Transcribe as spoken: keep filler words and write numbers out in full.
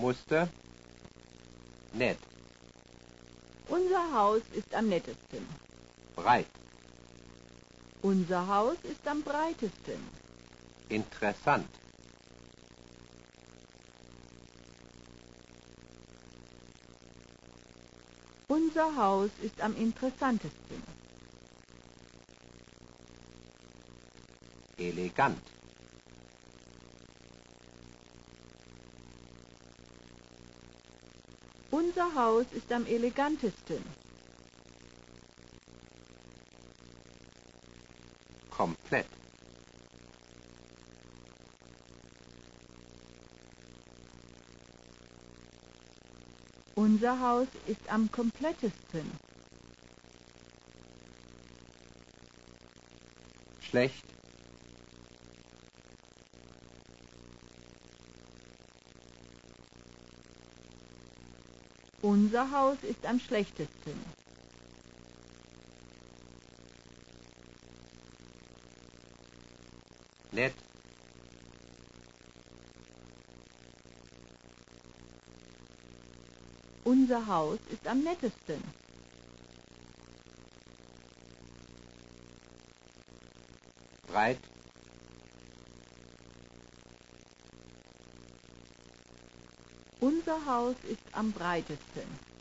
Muster nett, Unser Haus ist am nettesten. breit, Unser Haus ist am breitesten. interessant, Unser Haus ist am interessantesten. elegant, Unser Haus ist am elegantesten. komplett, Unser Haus ist am komplettesten. schlecht, Unser Haus ist am schlechtesten. nett, Unser Haus ist am nettesten. breit, Unser Haus ist am breitesten.